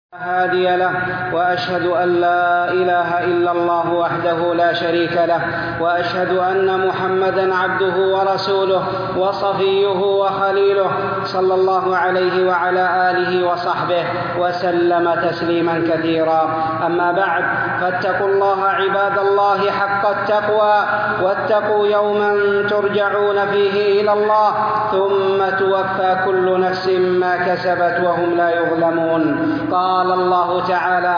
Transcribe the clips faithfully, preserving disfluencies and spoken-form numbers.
هادي له، وأشهد أن لا إله إلا الله وحده لا شريك له، وأشهد أن محمدًا عبده ورسوله وصفيه وخليله، صلى الله عليه وعلى آله وصحبه وسلم تسليمًا كثيرا. أما بعد، فاتقوا الله عباد الله حق التقوى، واتقوا يومًا ترجعون فيه إلى الله، ثم توفى كل نفس ما كسبت وهم لا يظلمون. قال الله تعالى: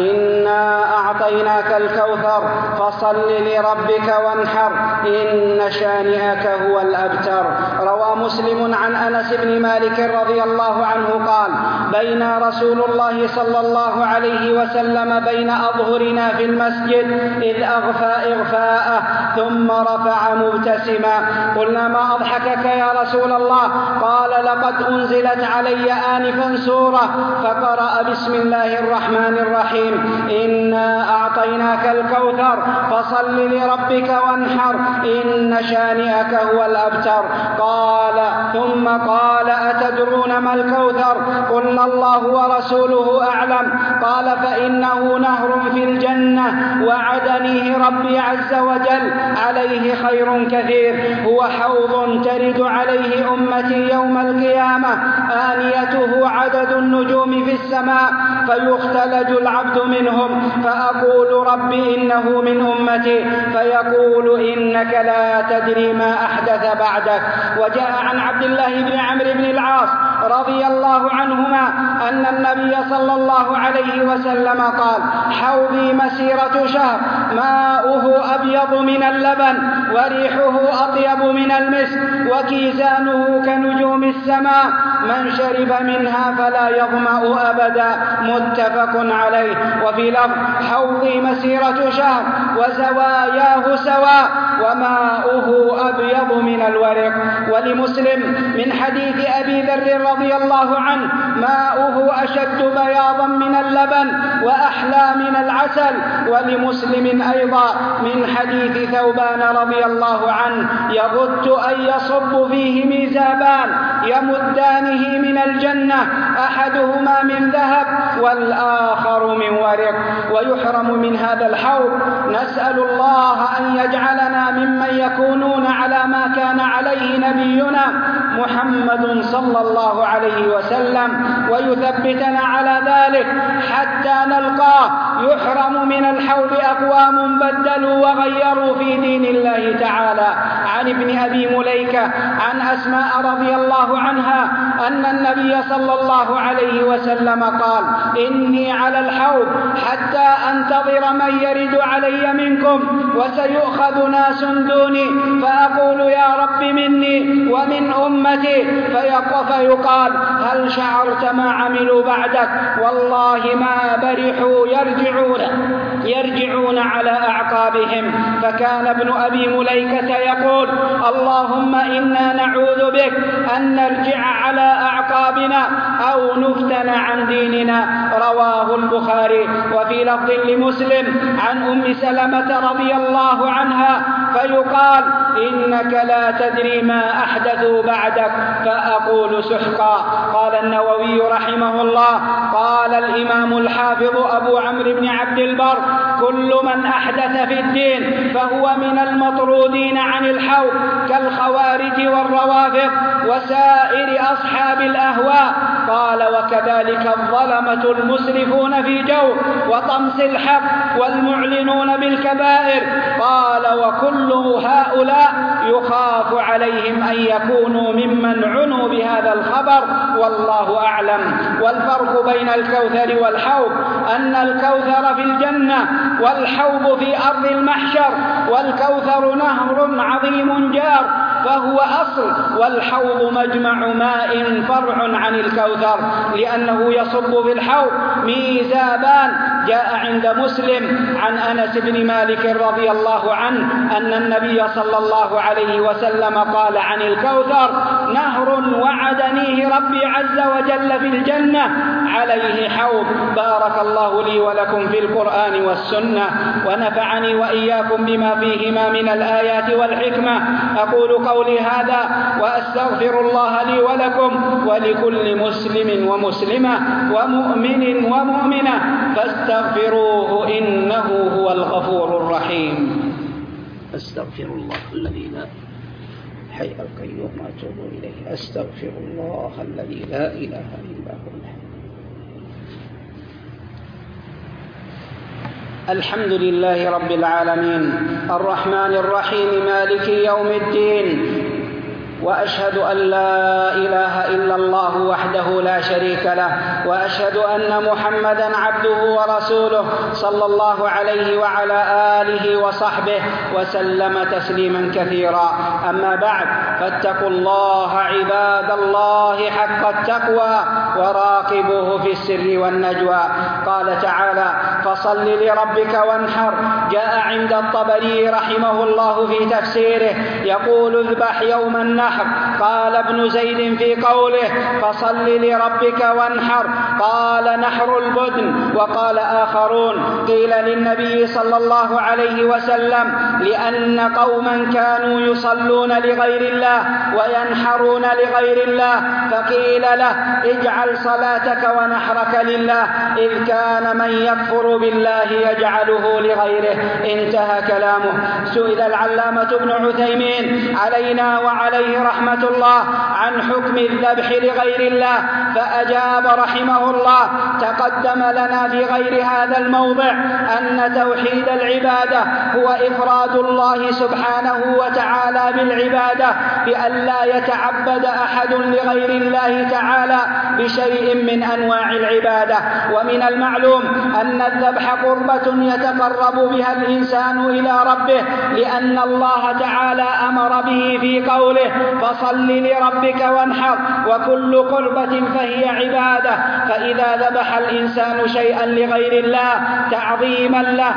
إنا أعطيناك الكوثر فصل لربك وانحر إن شانئك هو الأبتر. روى مسلم عن أنس بن مالك رضي الله عنه قال: بين رسول الله صلى الله عليه وسلم بين أظهرنا في المسجد إذ أغفى إغفاءه ثم رفع مبتسما. قلنا: ما أضحكك يا رسول الله؟ قال: لقد أنزلت علي آنفا سورة فقرأ بسم الله الرحمن الرحيم إنا أعطيناك الكوثر فصل لربك وانحر إن شانئك هو الأبتر. قال ثم قال: أتدرون ما الكوثر؟ قلنا: الله ورسوله أعلم. قال: فإنه نهر في الجنة وعدنيه ربي عز وجل، عليه خير كثير، هو حوض ترد عليه أمتي يوم القيامة، آنيته عدد النجوم في السماء، فيختلج العبد منهم، فأقول: رب إنه من أمتي، فيقول: إنك لا تدري ما أحدث بعدك. وجاء عن عبد الله بن عمرو بن العاص رضي الله عنهما أن النبي صلى الله عليه وسلم قال: حوضي مسيرة شهر، ماؤه أبيض من اللبن، وريحه أطيب من المسك، وكيزانه كنجوم السماء، من شرب منها فلا يظمأ أبدا. متفق عليه. وفي لفظ: حوضي مسيرة شهر وزواياه سواء وماؤه أبيض من الورق. ولمسلم من حديث أبي ذر رضي الله عنه: ماؤه أشد بياضا من اللبن وأحلى من العسل. ولمسلم أيضا من حديث ثوبان رضي الله عنه: يغت أن يصب فيه ميزابان يمدانه من الجنة، أحدهما من ذهب والآخر من ورق. ويحرم من هذا الحوض. نسأل الله أن يجعلنا ممن يكونون على ما كان عليه نبينا محمد صلى الله عليه وسلم، ويثبتنا على ذلك حتى نلقاه. يحرم من الحوض أقوام بدلوا وغيروا في دين الله تعالى. عن ابن أبي مليكة عن أسماء رضي الله عنها أن النبي صلى الله عليه وسلم قال: إني على الحوض حتى أنتظر من يرد علي منكم، وسيؤخذ ناس دوني، فأقول: يا رب مني ومن أمتي، فيقال: هل شعرت ما عملوا بعدك؟ والله ما برحوا يرجعون يرجعون على أعقابهم. فكان ابن أبي مليكة يقول: اللهم إنا نعوذ بك أن نرجع على أعقابنا أو نفتن عن ديننا. رواه البخاري. وفي لفظ لمسلم عن أم سلمة رضي الله عنها: فيقال: إنك لا تدري ما أحدثوا بعدك، فأقول: سحقا. قال النووي رحمه الله: قال الإمام الحافظ أبو عمرو بن عبد البر: كل من أحدث في الدين فهو من المطرودين عن الحوض، كالخوارج والروافض وسائر أصحاب الأهواء. قال: وكذلك الظلمة المسرفون في جو وطمس الحق والمعلنون بالكبائر. قال: وكل هؤلاء يخاف عليهم أن يكونوا ممن عنوا بهذا الخبر، والله أعلم. والفرق بين الكوثر والحوض أن الكوثر في الجنة والحوض في أرض المحشر. والكوثر نهر عظيم جار فهو أصل، والحوض مجمع ماء فرع عن الكوثر، لأنه يصب في الحوض ميزابان جاء عند مسلم عن أنس بن مالك رضي الله عنه أن النبي صلى الله عليه وسلم قال عن الكوثر: نهر وعدنيه ربي عز وجل في الجنة عليه حوض. بارك الله لي ولكم في القرآن والسنة، ونفعني وإياكم بما فيهما من الآيات والحكمة. أقول قولي هذا وأستغفر الله لي ولكم ولكل مسلم ومسلمة ومؤمن ومؤمنة فاستغفروه إنه هو الغفور الرحيم. أستغفر الله الذي لا حي القيوم وأتوب إليه. أستغفر الله الذي لا إله إلا هو. الحمد لله رب العالمين الرحمن الرحيم مالك يوم الدين، وأشهد أن لا إله إلا الله وحده لا شريك له، وأشهد أن محمدًا عبده ورسوله صلى الله عليه وعلى آله وصحبه وسلم تسليمًا كثيرا. أما بعد، فاتقوا الله عباد الله حق التقوى وراقبوه في السر والنجوى. قال تعالى: فصل لربك وانحر. جاء عند الطبري رحمه الله في تفسيره يقول: اذبح يوم النحر. قال ابن زيد في قوله: فصل لربك وانحر، قال: نحر البدن. وقال آخرون: قيل للنبي صلى الله عليه وسلم لأن قوما كانوا يصلون لغير الله وينحرون لغير الله، فقيل له: اجعل صلاتك ونحرك لله، إذ كان من يكفر بالله يجعله لغيره. انتهى كلامه. سئل العلامة ابن عثيمين علينا وعليه رحمة الله عن حكم الذبح لغير الله، فأجاب رحمه الله: تقدم لنا في غير هذا الموضع أن توحيد العبادة هو إفراد الله سبحانه وتعالى بالعبادة، بأن لا يتعبد أحد لغير الله تعالى بشيء من أنواع العبادة. ومن المعلوم أن الذبح قربة يتقرب بها الإنسان إلى ربه، لأن الله تعالى أمر به في قوله: فصل لربك وانحر. وكل قربة فهي عبادة، فإذا ذبح الإنسان شيئا لغير الله تعظيما له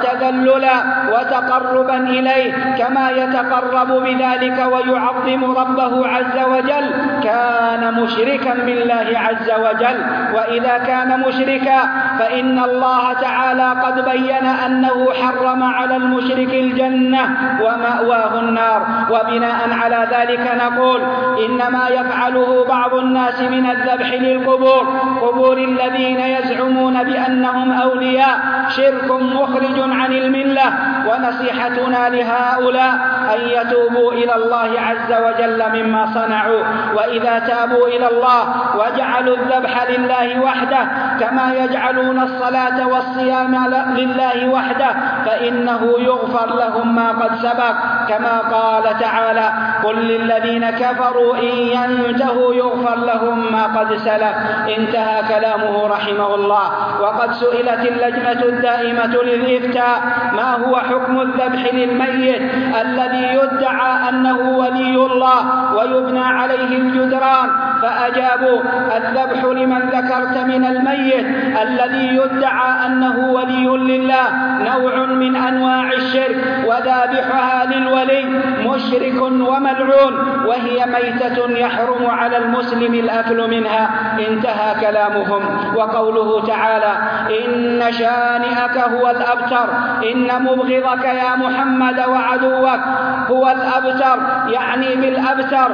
وتذللا وتقربا إليه كما يتقرب بذلك ويعظم ربه عز وجل، كان مشركا بالله عز وجل. وإذا كان مشركا فإن الله تعالى قد بين أنه حرم على المشرك الجنة ومأواه النار. وبناء على ذلك نقول: إنما يفعله بعض الناس من الذبح للقبور، قبور الذين يزعمون بأنهم أولياء، شرك مخرج عن الملة. ونصيحتنا لهؤلاء أن يتوبوا إلى الله عز وجل مما صنعوا، وإذا تابوا إلى الله وجعلوا الذبح لله وحده كما يجعلون الصلاة والصيام لله وحده فإنه يغفر لهم ما قد سبق، كما قال تعالى: قل للذين كفروا إن ينتهوا يغفر لهم ما قد سلف. انتهى كلامه رحمه الله. وقد سئلت اللجنة الدائمة للإفتاء: ما هو حكم الذبح للميت الذي يدعى أنه ولي الله ويبنى عليه الجدران؟ فأجابوا: الذبح لمن ذكرت من الميت الذي يدعى أنه ولي لله نوع من أنواع الشرك، وذابحها للولي مشرك وملعون، وهي ميتة يحرم على المسلم الأكل منها. انتهى كلامهم. وقوله تعالى: إن شانئك هو الأبتر، إن مبغضك يا محمد وعدوك هو الأبتر، يعني بالأبتر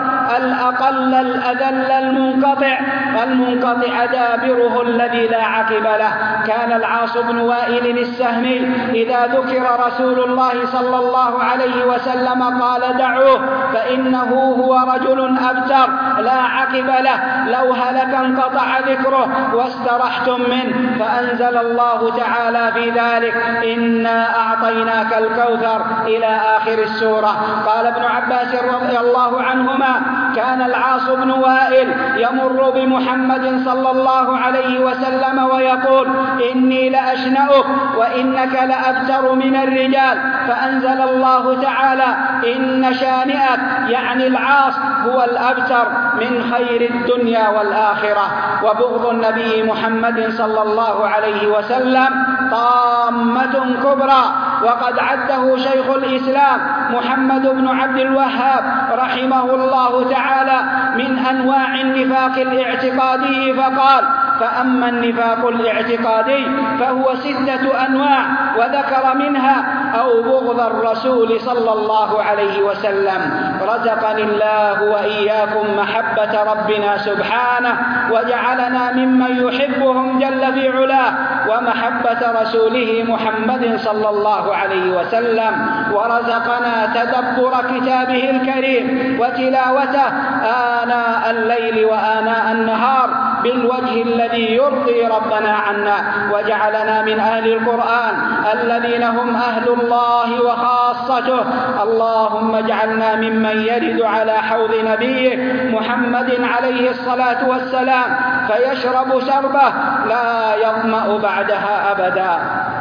الأقل الأذل المنقطع المنقطع دابره الذي لا عقب له. كان العاص بن وائل السهمي إذا ذكر رسول الله صلى الله عليه وسلم قال: دعوه فإنه هو رجل أبتر لا عقب له، لو هلك انقطع ذكره واسترحتم منه. فأنزل الله تعالى في ذلك: إنا أعطيناك الكوثر إلى آخر السورة. قال ابن عباس رضي الله عنهما: كان العاص بن وائل يمر بمحمد صلى الله عليه وسلم ويقول: إني لأشنأك وإنك لأبتر من الرجال. فأنزل الله تعالى: إن شانئك يعني العاص هو الأبتر من خير الدنيا والآخرة. وبغض النبي محمد صلى الله عليه وسلم طامة كبرى، وقد عده شيخ الإسلام محمد بن عبد الوهاب رحمه الله تعالى من أنواع النفاق الاعتقادي فقال: فأما النفاق الاعتقادي فهو ستة أنواع، وذكر منها: أو بغض الرسول صلى الله عليه وسلم. رزقني الله وإياكم محبة ربنا سبحانه، وجعلنا ممن يحبهم جل في علاه، ومحبة رسوله محمد صلى الله عليه وسلم، ورزقنا تدبر كتابه الكريم وتلاوته آناء الليل وآناء النهار بالوجه الذي يرضي ربنا عنا، وجعلنا من أهل القرآن الذين هم أهل الله وخاصته. اللهم اجعلنا ممن يرد على حوض نبيه محمد عليه الصلاة والسلام فيشرب شربه لا يظمأ بعدها أبدا.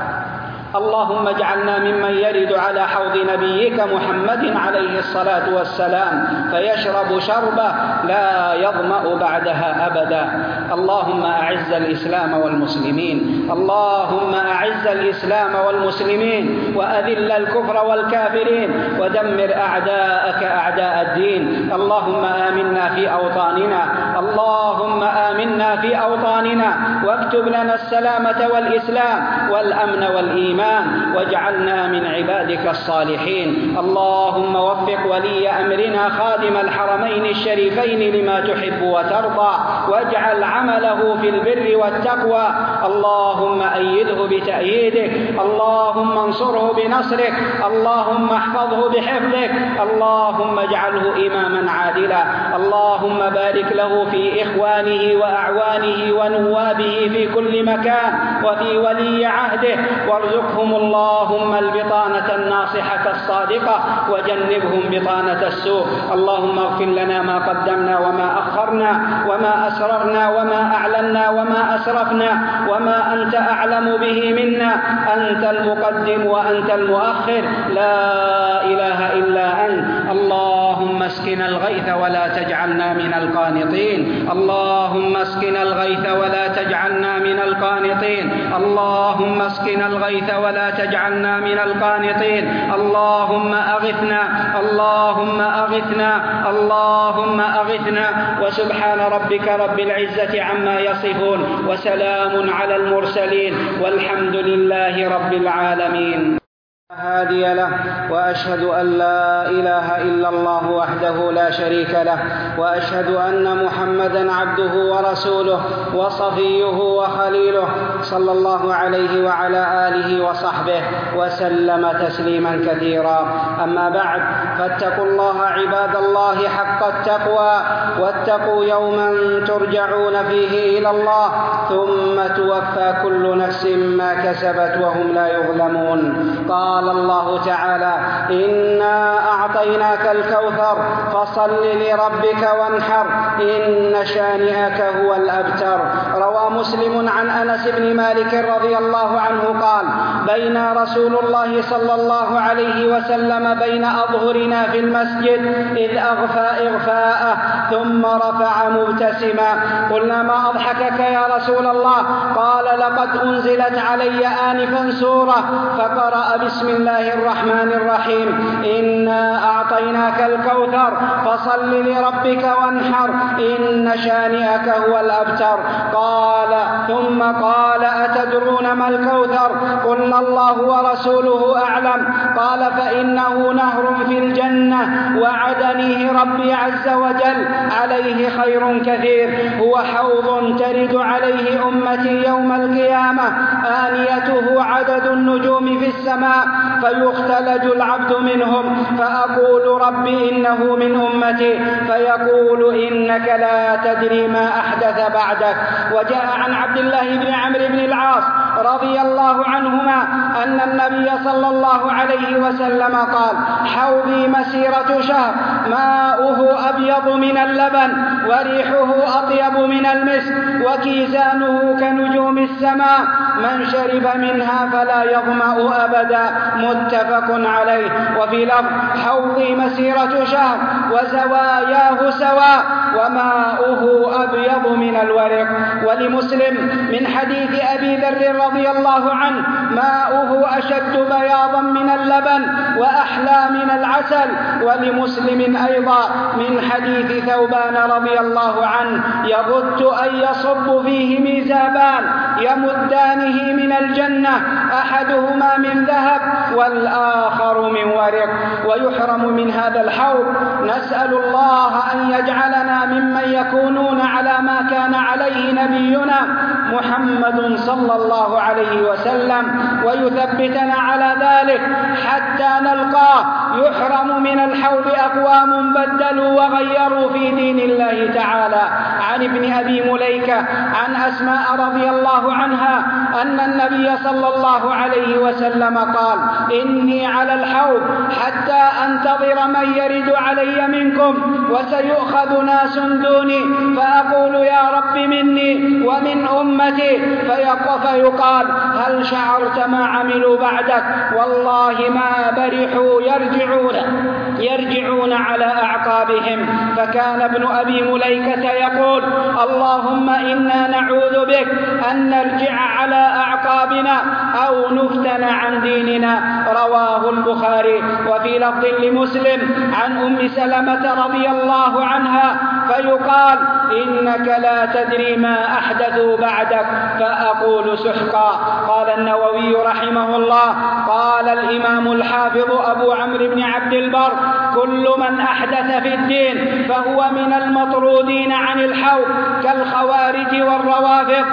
اللهم اجعلنا ممن يرد على حوض نبيك محمد عليه الصلاة والسلام فيشرب شربه لا يظمأ بعدها أبدا. اللهم أعز الإسلام والمسلمين، اللهم أعز الإسلام والمسلمين، وأذل الكفر والكافرين، ودمر أعداءك أعداء الدين. اللهم آمنا في أوطاننا، اللهم آمنا في أوطاننا، واكتب لنا السلامة والإسلام والأمن والإيمان، واجعلنا من عبادك الصالحين. اللهم وفق ولي أمرنا خادم الحرمين الشريفين لما تحب وترضى، واجعل عمله في البر والتقوى. اللهم أيده بتأييدك، اللهم انصره بنصرك، اللهم احفظه بحفظك، اللهم اجعله إماما عادلا. اللهم بارك له في إخوانه وأعوانه ونوابه في كل مكان وفي ولي عهده، وارزقهم اللهم البطانة الناصحة الصادقة، وجنبهم بطانة السوء. اللهم اغفر لنا ما قدمنا وما أخرنا وما أسررنا وما أعلنا وما أسرفنا وما أنت أعلم به منا. أنت المقدم وأنت المؤخر، لا إله إلا أنت. اللهم اسقنا الغيث ولا تجعلنا من القانطين، اللهم اسقنا الغيث ولا تجعلنا من القانطين، اللهم اسقنا الغيث ولا تجعلنا من القانطين. اللهم أغثنا، اللهم أغثنا، اللهم أغثنا. وسبحان ربك رب العزة عما يصفون، وسلام على المرسلين، والحمد لله رب العالمين. هادي له، وأشهد أن لا إله إلا الله وحده لا شريك له، وأشهد أن محمدا عبده ورسوله وصفيه وخليله، صلى الله عليه وعلى آله وصحبه وسلم تسليما كثيرا. أما بعد، فاتقوا الله عباد الله حق التقوى، واتقوا يوما ترجعون فيه إلى الله ثم توفى كل نفس ما كسبت وهم لا يظلمون. قال الله تعالى: إنا أعطيناك الكوثر فصل لربك وانحر إن شانئك هو الأبتر. روى مسلم عن أنس بن مالك رضي الله عنه قال: بين رسول الله صلى الله عليه وسلم بين أظهرنا في المسجد إذ أغفى إغفاءه ثم رفع مبتسما. قلنا: ما أضحكك يا رسول الله؟ قال: لقد أنزلت علي آنفا سورة فقرأ بسم الله الرحمن الرحيم إنا أعطيناك الكوثر فصل لربك وانحر إن شانئك هو الأبتر. قال ثم قال: أتدرون ما الكوثر؟ قلنا: الله ورسوله أعلم. قال: فإنه نهر في الجنة وعدنيه ربي عز وجل، عليه خير كثير، هو حوض ترد عليه أمتي يوم القيامة، آنيته عدد النجوم في السماء، فيختلج العبد منهم، فأقول: رب إنه من أمتي، فيقول: إنك لا تدري ما أحدث بعدك. وجاء عن عبد الله بن عمرو بن العاص رضي الله عنهما أن النبي صلى الله عليه وسلم قال: حوضي مسيرة شهر، ماؤه أبيض من اللبن، وريحه أطيب من المسك، وكيزانه كنجوم السماء، من شرب منها فلا يظمأ أبدا. متفق عليه. وفي لفظ: حوضي مسيرة شهر وزواياه سواء، وماؤه أبيض من الورق. ولمسلم من حديث أبي ذر رضي الله عنه: ماؤه أشد بياضا من اللبن وأحلى من العسل. ولمسلم أيضا من حديث ثوبان رضي الله عنه: يغت أن يصب فيه ميزابان يمدانه من الجنة، أحدهما من ذهب والآخر من ورق. ويحرم من هذا الحوض. نسأل الله أن يجعلنا ممن يكونون على ما كان عليه نبينا محمد صلى الله عليه وسلم، ويثبتنا على ذلك حتى نلقاه. يحرم من الحوض أقوام بدلوا وغيروا في دين الله تعالى. عن ابن أبي مليكة عن أسماء رضي الله عنها أن النبي صلى الله عليه وسلم قال: إني على الحوض حتى أنتظر من يرد علي منكم، وسيؤخذ ناس دوني، فأقول: يا رب مني ومن أمتي، فيقال: هل شعرت ما عملوا بعدك؟ والله ما برحوا يرجعون يرجعون على أعقابهم. فكان ابن أبي مليكة يقول: اللهم إنا نعوذ بك أن نرجع على أعقابنا أو نفتن عن ديننا. رواه البخاري. وفي لفظ لمسلم عن أم سلمة رضي الله عنها: فيقال: إنك لا تدري ما أحدثوا بعدك، فأقول سحقا. قال النووي رحمه الله: قال الإمام الحافظ أبو عمرو بن عبد البر: كل من أحدث في الدين فهو من المطرودين عن الحوض، كالخوارج والروافض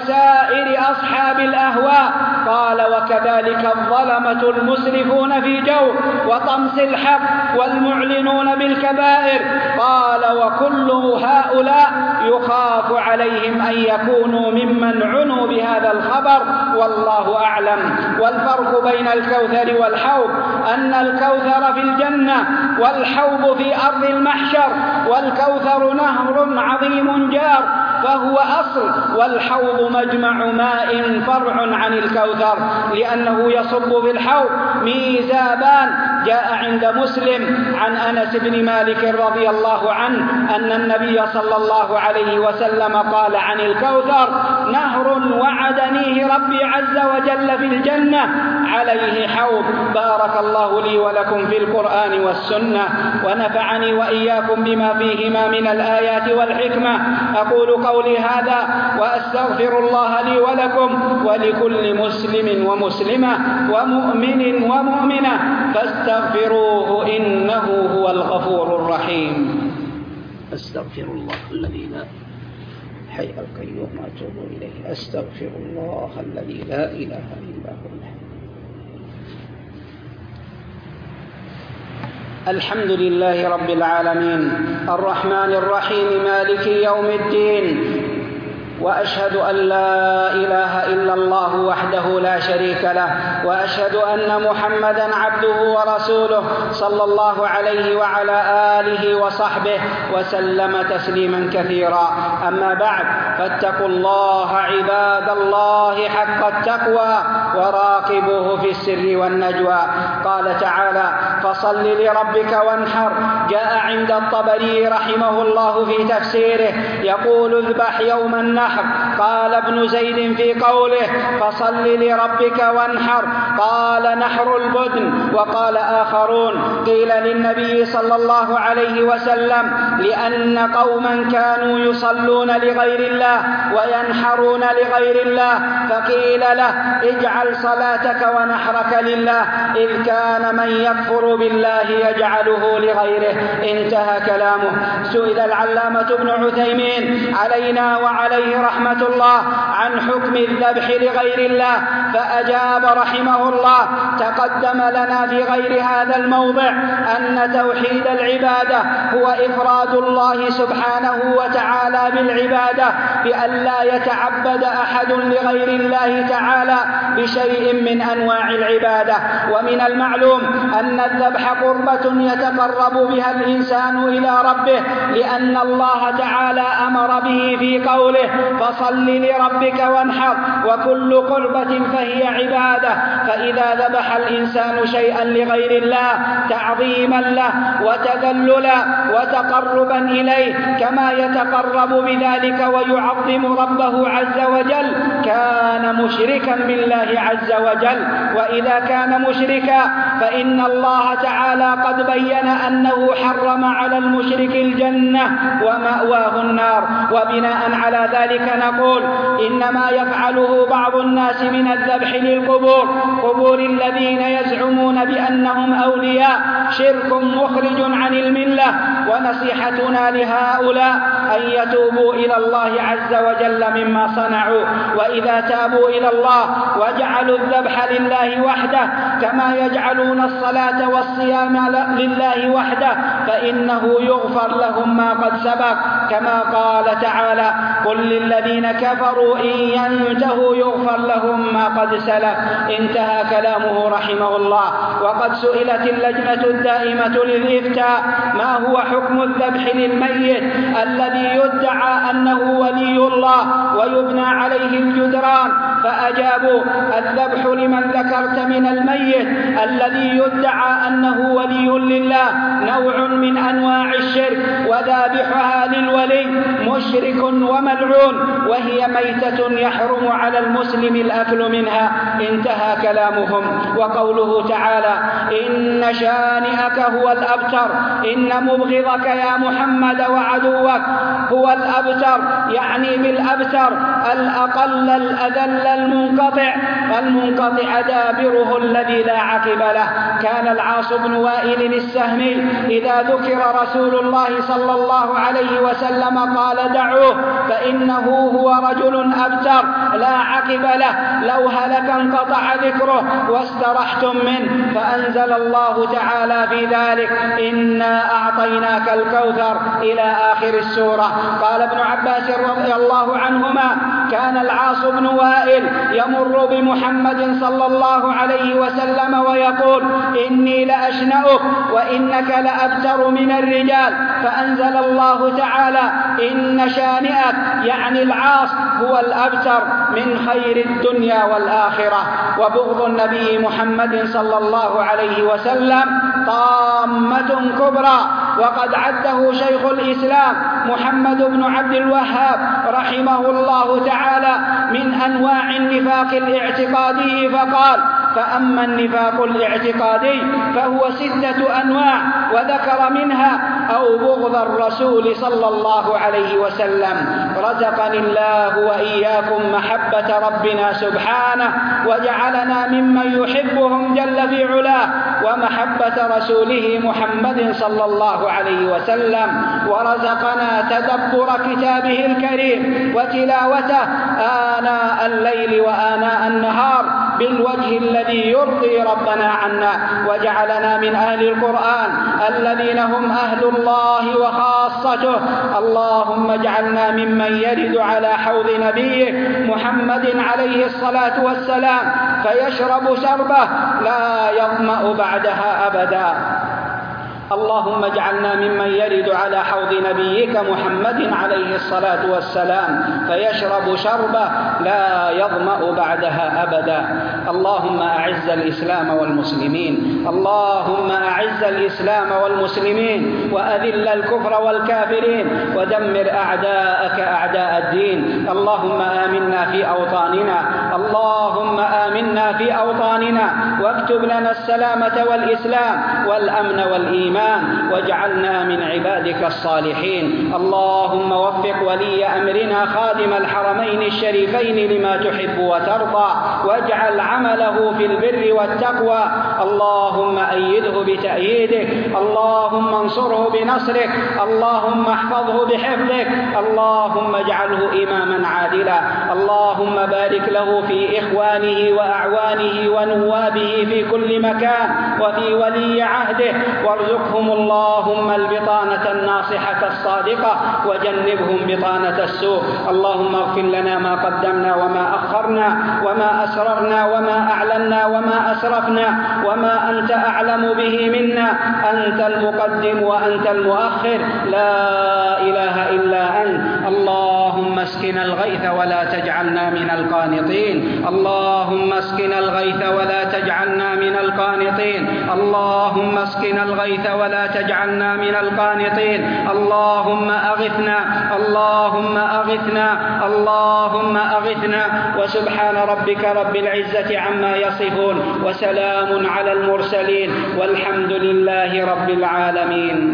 وسائر أصحاب الأهواء. قال: وكذلك الظلمة المسرفون في جو وطمس الحق والمعلنون بالكبائر. قال: وكل هؤلاء يخاف عليهم أن يكونوا ممن عنوا بهذا الخبر، والله أعلم. والفرق بين الكوثر والحوض أن الكوثر في الجنة والحوض في أرض المحشر. والكوثر نهر عظيم جار فهو أصل، والحوض مجمع ماء فرع عن الكوثر، لأنه يصب في الحوض ميزابان. جاء عند مسلم عن أنس بن مالك رضي الله عنه أن النبي صلى الله عليه وسلم قال عن الكوثر: نهر وعدنيه ربي عز وجل في الجنة عليه حوض. بارك الله لي ولكم في القرآن والسنة، ونفعني وإياكم بما فيهما من الآيات والحكمة. أقول قولي هذا وأستغفر الله لي ولكم ولكل مسلم ومسلمة ومؤمن ومؤمنة، فاستغفروه إنه هو الغفور الرحيم. أستغفر الله الذي لا حي القيوم أتوب إليه. أستغفر الله الذي لا إله إلا هو. الحمد لله رب العالمين، الرحمن الرحيم، مالك يوم الدين. وأشهد أن لا إله إلا الله وحده لا شريك له، وأشهد أن محمدًا عبده ورسوله صلى الله عليه وعلى آله وصحبه وسلم تسليمًا كثيرًا. أما بعد، فاتقوا الله عباد الله حق التقوى، وراقبوه في السر والنجوى. قال تعالى: فصل لربك وانحر. جاء عند الطبري رحمه الله في تفسيره يقول: اذبح يوم النحر. قال ابن زيد في قوله: فصل لربك وانحر، قال: نحر البدن. وقال آخرون: قيل للنبي صلى الله عليه وسلم: لأن قوما كانوا يصلون لغير الله وينحرون لغير الله، فقيل له: اجعل صلاتك ونحرك لله، إذ كان من يكفر بالله يجعله لغيره. انتهى كلامه. سئل العلامة ابن عثيمين علينا وعليه رحمة الله عن حكم الذبح لغير الله، فأجاب رحمه الله: تقدم لنا في غير هذا الموضع أن توحيد العبادة هو إفراد الله سبحانه وتعالى بالعبادة، بأن لا يتعبد أحد لغير الله تعالى بشيء من أنواع العبادة. ومن المعلوم أن الذبح قربة يتقرب بها الإنسان إلى ربه، لأن الله تعالى أمر به في قوله: فصل لربك وانحر، وكل قربة فهي عبادة. فإذا ذبح الإنسان شيئا لغير الله تعظيما له وتذللا وتقربا إليه كما يتقرب بذلك ويعظم ربه عز وجل، كان مشركا بالله عز وجل. وإذا كان مشركا فإن الله تعالى قد بين أنه حرم على المشرك الجنة ومأواه النار. وبناء على ذلك نقول إنما يفعله بعض الناس من الذبح للقبور، قبور الذين يزعمون بأنهم أولياء، شرك مخرج عن الملة. ونصيحتنا لهؤلاء أن يتوبوا إلى الله عز وجل مما صنعوا، وإذا تابوا إلى الله وجعلوا الذبح لله وحده كما يجعلون الصلاة والصيام لله وحده فإنه يغفر لهم ما قد سبق، كما قال تعالى: قل للذين كفروا إن ينتهوا يغفر لهم ما قد سلف. انتهى كلامه رحمه الله. وقد سئلت اللجنة الدائمة للإفتاء ما هو حكم الذبح للميت الذي يدعى أنه ولي الله ويبنى عليه الجدران، فأجابوا: الذبح لمن ذكرت من الميت الذي يدعى أنه ولي لله نوع من أنواع الشرك، وذابحها للولي مشرك وملعون، وهي ميتة يحرم على المسلم الأكل منها. انتهى كلامهم. وقوله تعالى: إن شانئك هو الأبتر، إن مبغضك يا محمد وعدوك هو الأبتر، يعني بالأبتر الأقل الأذل المنقطع المنقطع دابره الذي لا عقب له. كان العاص بن وائل السهمي إذا ذكر رسول الله صلى الله عليه وسلم قال: دعوه فإنه هو رجل أبتر لا عقب له، لو هلك انقطع ذكره واسترحتم منه. فأنزل الله تعالى في ذلك: إنا أعطيناك الكوثر إلى آخر السورة. قال ابن عباس رضي الله عنهما: كان العاص بن وائل يمر بمحمد صلى الله عليه وسلم ويقول: إني لأشنأك وإنك لأبتر من الرجال. فأنزل الله تعالى: إن شانئك يعني العاص هو الأبتر من خير الدنيا والآخرة. وبغض النبي محمد صلى الله عليه وسلم طامة كبرى، وقد عده شيخ الإسلام محمد بن عبد الوهاب رحمه الله تعالى من أنواع النفاق الاعتقادي فقال: فأما النفاق الاعتقادي فهو ستة أنواع، وذكر منها: أو بغض الرسول صلى الله عليه وسلم. رزقني الله وإياكم محبة ربنا سبحانه، وجعلنا ممن يحبهم جل في علاه، ومحبة رسوله محمد صلى الله عليه وسلم، ورزقنا تدبر كتابه الكريم وتلاوته آناء الليل وآناء النهار بالوجه الذي يرضي ربنا عنا، وجعلنا من أهل القرآن الذين هم أهل الله وخاصته. اللهم اجعلنا ممن يرد على حوض نبيه محمد عليه الصلاة والسلام فيشرب شربه لا يظمأ بعدها أبدا. اللهم اجعلنا ممن يرد على حوض نبيك محمد عليه الصلاة والسلام فيشرب شربه لا يظمأ بعدها أبدا. اللهم أعز الإسلام والمسلمين، اللهم أعز الإسلام والمسلمين، وأذل الكفر والكافرين، ودمر أعداءك أعداء الدين. اللهم آمنا في أوطاننا، اللهم آمنا في أوطاننا، واكتب لنا السلامة والإسلام والأمن والإيمان، واجعلنا من عبادك الصالحين. اللهم وفق ولي أمرنا خادم الحرمين الشريفين لما تحب وترضى، واجعل عمله في البر والتقوى. اللهم أيده بتأييدك، اللهم انصره بنصرك، اللهم احفظه بحفظك، اللهم اجعله إماما عادلا. اللهم بارك له في إخوانه وأعوانه ونوابه في كل مكان وفي ولي عهده، وارزقهم اللهم البطانة الناصحة الصادقة، وجنبهم بطانة السوء. اللهم اغفر لنا ما قدمنا وما أخرنا وما أسررنا وما أعلنا وما أسرفنا وما أنت أعلم به منا. أنت المقدم وأنت المؤخر، لا إله إلا أنت. اللهم اسقنا الغيث الغيث ولا تجعلنا من القانطين. اللهم اسقنا الغيث ولا تجعلنا من القانطين. اللهم اسقنا الغيث ولا تجعلنا من القانطين. اللهم أغثنا اللهم أغثنا اللهم أغثنا. وسبحان ربك رب العزة عما يصفون وسلام على المرسلين والحمد لله رب العالمين.